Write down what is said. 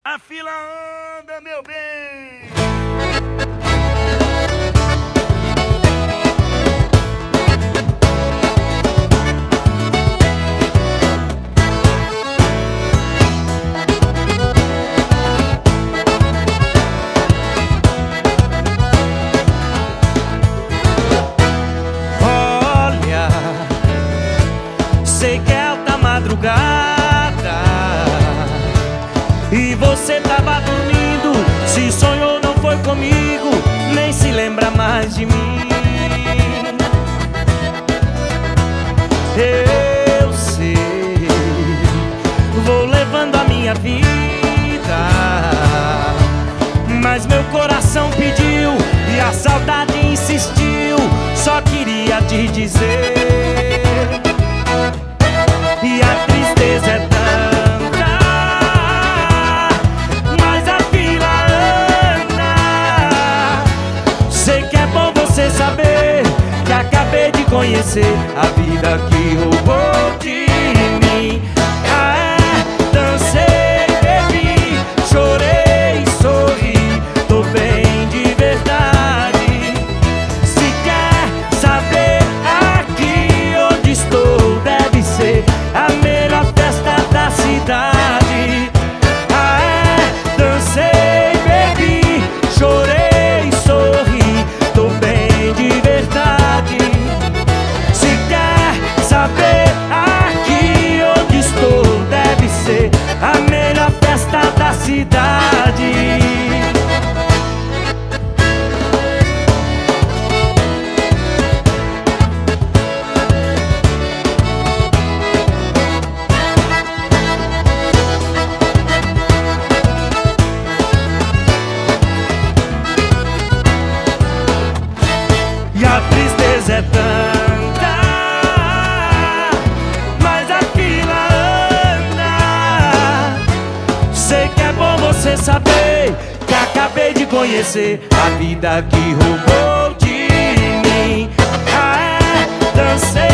A fila anda, meu bem. Olha, sei que é alta madrugada e você tava dormindo. Se sonhou não foi comigo, nem se lembra mais de mim. Eu sei, vou levando a minha vida, mas meu coração pediu e a saudade insistiu. Só queria te dizer, e a tristeza é tanta, mas a fila anda. Sei que é bom você saber que acabei de conhecer a vida que roubou de mim. Dancei, bebi, chorei, sorri, tô bem de verdade. Se quer saber aqui onde estou, deve ser a melhor festa da cidade. Dancei, bebi, chorei, sorri, tô bem de verdade. Se quer saber aqui onde estou, deve ser a melhor festa da cidade. E a tristeza é tanta, mas a fila anda. Sei que é bom você saber que acabei de conhecer a vida que roubou de mim. Dancei,